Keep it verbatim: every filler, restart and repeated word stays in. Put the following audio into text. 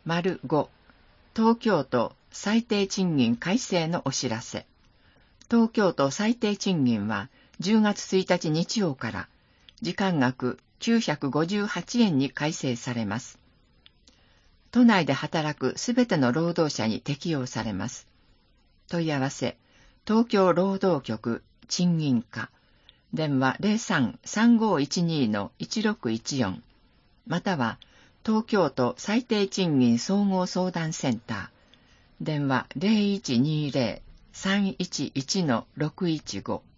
ご、東京都最低賃金改正のお知らせ。東京都最低賃金はじゅうがつついたち日曜から時間額きゅうひゃくごじゅうはちえんに改正されます。都内で働くすべての労働者に適用されます。問い合わせ、東京労働局賃金課、電話 ゼロさん さんごいちに いちろくいちよん、または東京都最低賃金総合相談センター、電話 ゼロいちにゼロ さんいちいち ろくいちご